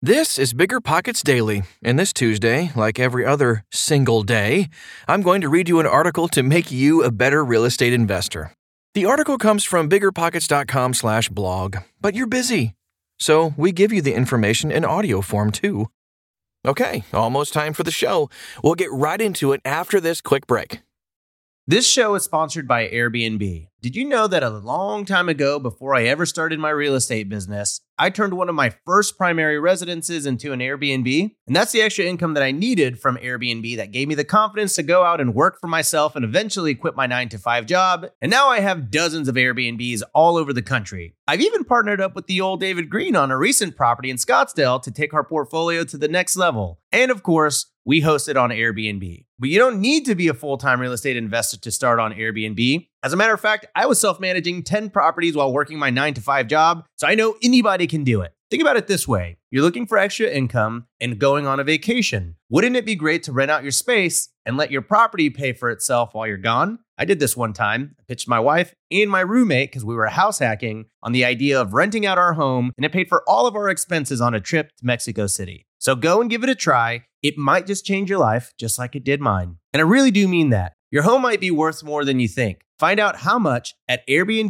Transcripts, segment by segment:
This is Bigger Pockets Daily, and this Tuesday, like every other single day, I'm going to read you an article to make you a better real estate investor. The article comes from biggerpockets.com/blog, but you're busy, so we give you the information in audio form too. Okay, almost time for the show. We'll get right into it after this quick break. This show is sponsored by Airbnb. Did you know that a long time ago, before I ever started my real estate business, I turned one of my first primary residences into an Airbnb? And that's the extra income that I needed from Airbnb that gave me the confidence to go out and work for myself and eventually quit my 9-to-5 job. And now I have dozens of Airbnbs all over the country. I've even partnered up with the old David Green on a recent property in Scottsdale to take our portfolio to the next level. And of course, we host it on Airbnb. But you don't need to be a full-time real estate investor to start on Airbnb. As a matter of fact, I was self-managing 10 properties while working my 9-to-5 job, so I know anybody can do it. Think about it this way. You're looking for extra income and going on a vacation. Wouldn't it be great to rent out your space and let your property pay for itself while you're gone? I did this one time. I pitched my wife and my roommate, because we were house hacking, on the idea of renting out our home, and it paid for all of our expenses on a trip to Mexico City. So go and give it a try. It might just change your life, just like it did mine. And I really do mean that. Your home might be worth more than you think. Find out how much at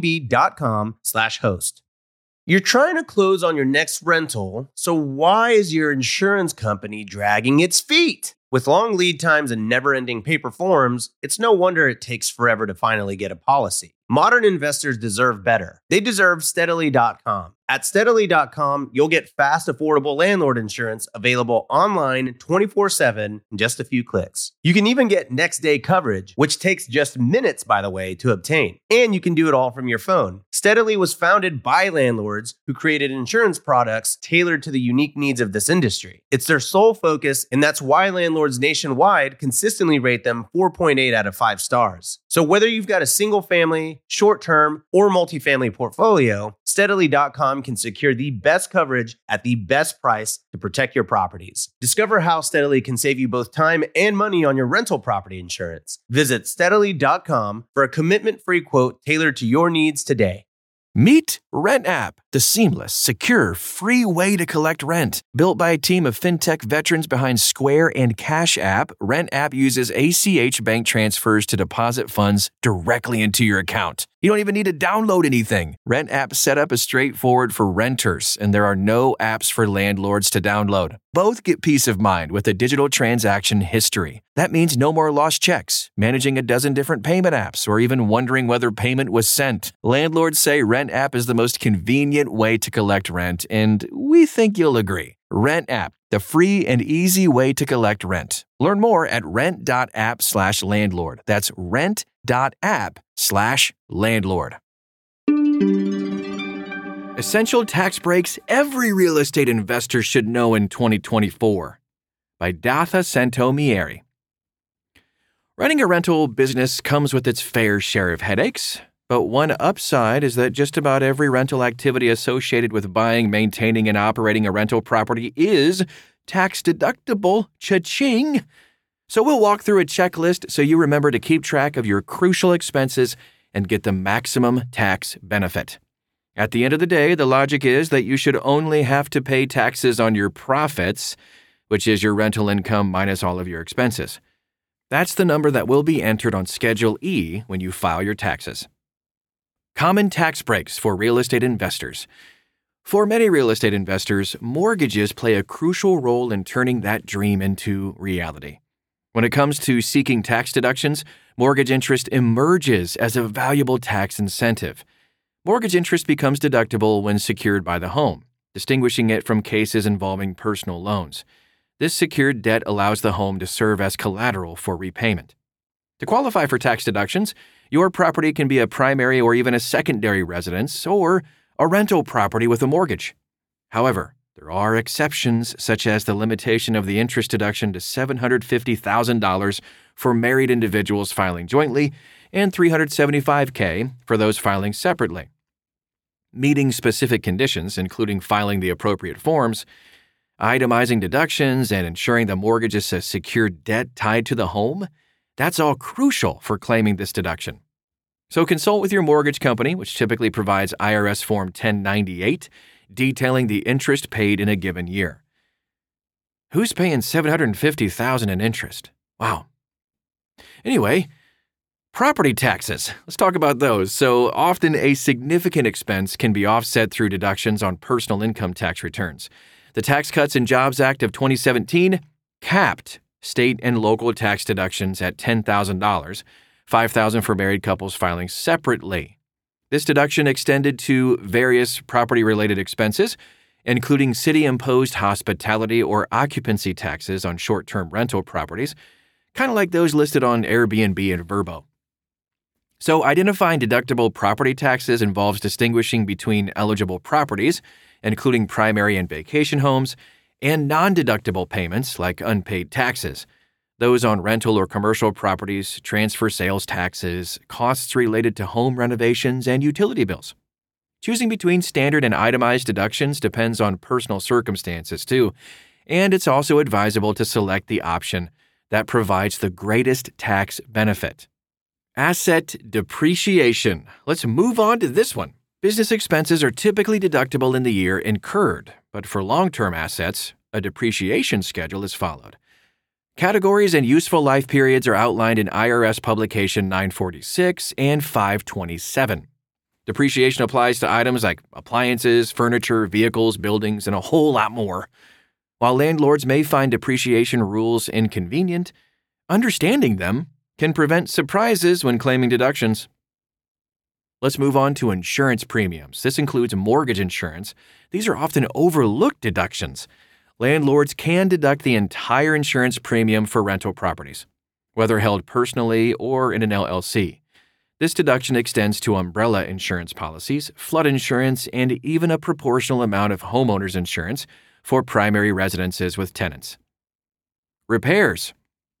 airbnb.com/host. You're trying to close on your next rental, so why is your insurance company dragging its feet? With long lead times and never-ending paper forms, it's no wonder it takes forever to finally get a policy. Modern investors deserve better. They deserve Steadily.com. At Steadily.com, you'll get fast, affordable landlord insurance available online 24/7 in just a few clicks. You can even get next-day coverage, which takes just minutes, by the way, to obtain. And you can do it all from your phone. Steadily was founded by landlords who created insurance products tailored to the unique needs of this industry. It's their sole focus, and that's why landlords nationwide consistently rate them 4.8 out of 5 stars. So whether you've got a single-family, short-term, or multifamily portfolio, Steadily.com can secure the best coverage at the best price to protect your properties. Discover how Steadily can save you both time and money on your rental property insurance. Visit Steadily.com for a commitment-free quote tailored to your needs today. Meet RentApp, the seamless, secure, free way to collect rent. Built by a team of fintech veterans behind Square and Cash App, RentApp uses ACH bank transfers to deposit funds directly into your account. You don't even need to download anything. RentApp setup is straightforward for renters, and there are no apps for landlords to download. Both get peace of mind with a digital transaction history. That means no more lost checks, managing a dozen different payment apps, or even wondering whether payment was sent. Landlords say RentApp is the most convenient way to collect rent, and we think you'll agree. RentApp, the free and easy way to collect rent. Learn more at rent.app/landlord. That's rent.app/landlord. Essential tax breaks every real estate investor should know in 2024 by Datha Santomieri. Running a rental business comes with its fair share of headaches, but one upside is that just about every rental activity associated with buying, maintaining, and operating a rental property is tax deductible. Cha-ching! So we'll walk through a checklist so you remember to keep track of your crucial expenses and get the maximum tax benefit. At the end of the day, the logic is that you should only have to pay taxes on your profits, which is your rental income minus all of your expenses. That's the number that will be entered on Schedule E when you file your taxes. Common tax breaks for real estate investors. For many real estate investors, mortgages play a crucial role in turning that dream into reality. When it comes to seeking tax deductions, mortgage interest emerges as a valuable tax incentive. Mortgage interest becomes deductible when secured by the home, distinguishing it from cases involving personal loans. This secured debt allows the home to serve as collateral for repayment. To qualify for tax deductions, your property can be a primary or even a secondary residence or a rental property with a mortgage. However, there are exceptions, such as the limitation of the interest deduction to $750,000 for married individuals filing jointly and $375,000 for those filing separately. Meeting specific conditions, including filing the appropriate forms, itemizing deductions, and ensuring the mortgage is a secured debt tied to the home, that's all crucial for claiming this deduction. So consult with your mortgage company, which typically provides IRS Form 1098, detailing the interest paid in a given year. Who's paying $750,000 in interest? Wow. Anyway, property taxes. Let's talk about those. So often a significant expense can be offset through deductions on personal income tax returns. The Tax Cuts and Jobs Act of 2017 capped state and local tax deductions at $10,000, $5,000 for married couples filing separately. This deduction extended to various property-related expenses, including city-imposed hospitality or occupancy taxes on short-term rental properties, kind of like those listed on Airbnb and Vrbo. So identifying deductible property taxes involves distinguishing between eligible properties, including primary and vacation homes, and non-deductible payments like unpaid taxes, those on rental or commercial properties, transfer sales taxes, costs related to home renovations, and utility bills. Choosing between standard and itemized deductions depends on personal circumstances too, and it's also advisable to select the option that provides the greatest tax benefit. Asset depreciation. Let's move on to this one. Business expenses are typically deductible in the year incurred, but for long-term assets, a depreciation schedule is followed. Categories and useful life periods are outlined in IRS Publication 946 and 527. Depreciation applies to items like appliances, furniture, vehicles, buildings, and a whole lot more. While landlords may find depreciation rules inconvenient, understanding them can prevent surprises when claiming deductions. Let's move on to insurance premiums. This includes mortgage insurance. These are often overlooked deductions. Landlords can deduct the entire insurance premium for rental properties, whether held personally or in an LLC. This deduction extends to umbrella insurance policies, flood insurance, and even a proportional amount of homeowners insurance for primary residences with tenants. Repairs.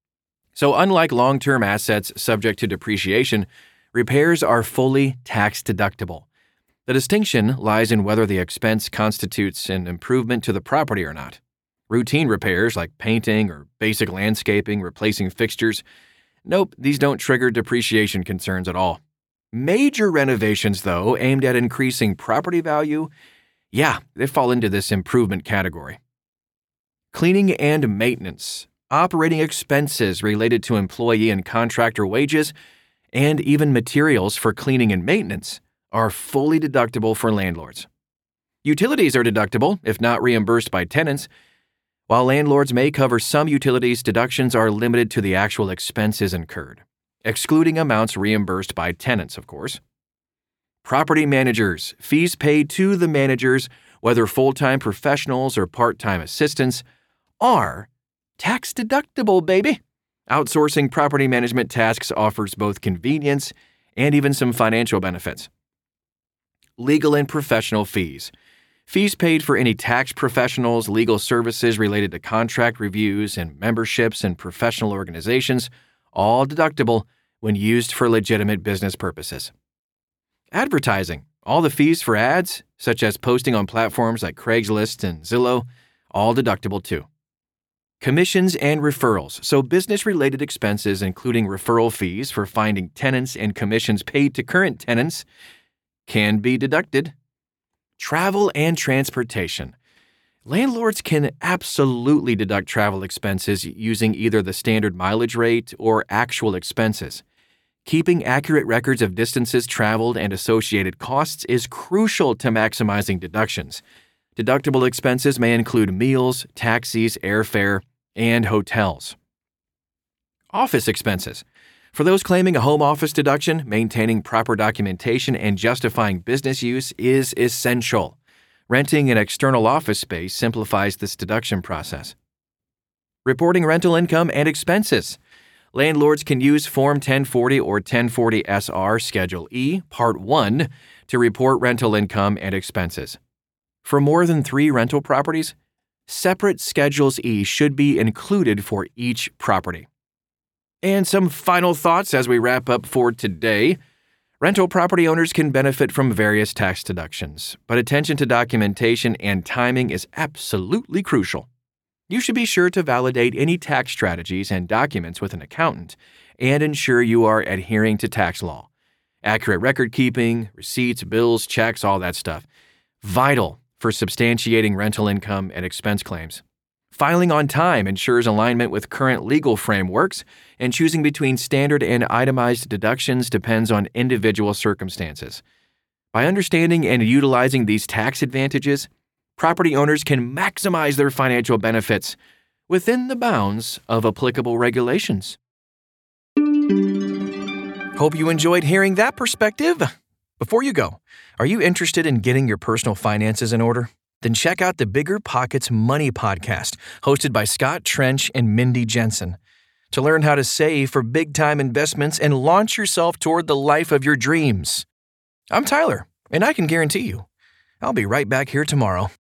So unlike long-term assets subject to depreciation, repairs are fully tax deductible. The distinction lies in whether the expense constitutes an improvement to the property or not. Routine repairs like painting or basic landscaping, replacing fixtures, nope, these don't trigger depreciation concerns at all. Major renovations, though, aimed at increasing property value, they fall into this improvement category. Cleaning and maintenance, operating expenses related to employee and contractor wages, and even materials for cleaning and maintenance are fully deductible for landlords. Utilities are deductible if not reimbursed by tenants. While landlords may cover some utilities, deductions are limited to the actual expenses incurred, excluding amounts reimbursed by tenants, of course. Property managers, fees paid to the managers, whether full-time professionals or part-time assistants, are tax deductible, baby. Outsourcing property management tasks offers both convenience and even some financial benefits. Legal and professional fees. Fees paid for any tax professionals, legal services related to contract reviews and memberships in professional organizations, all deductible when used for legitimate business purposes. Advertising. All the fees for ads, such as posting on platforms like Craigslist and Zillow, all deductible too. Commissions and referrals. So business-related expenses, including referral fees for finding tenants and commissions paid to current tenants, can be deducted. Travel and transportation. Landlords can absolutely deduct travel expenses using either the standard mileage rate or actual expenses. Keeping accurate records of distances traveled and associated costs is crucial to maximizing deductions. Deductible expenses may include meals, taxis, airfare, and hotels. Office expenses. For those claiming a home office deduction, maintaining proper documentation and justifying business use is essential. Renting an external office space simplifies this deduction process. Reporting rental income and expenses. Landlords can use Form 1040 or 1040 SR Schedule E, Part 1, to report rental income and expenses. For more than 3 rental properties, separate Schedules E should be included for each property. And some final thoughts as we wrap up for today. Rental property owners can benefit from various tax deductions, but attention to documentation and timing is absolutely crucial. You should be sure to validate any tax strategies and documents with an accountant and ensure you are adhering to tax law. Accurate record keeping, receipts, bills, checks, all that stuff. Vital for substantiating rental income and expense claims. Filing on time ensures alignment with current legal frameworks, and choosing between standard and itemized deductions depends on individual circumstances. By understanding and utilizing these tax advantages, property owners can maximize their financial benefits within the bounds of applicable regulations. Hope you enjoyed hearing that perspective. Before you go, are you interested in getting your personal finances in order? Then check out the Bigger Pockets Money Podcast, hosted by Scott Trench and Mindy Jensen, to learn how to save for big-time investments and launch yourself toward the life of your dreams. I'm Tyler, and I can guarantee you, I'll be right back here tomorrow.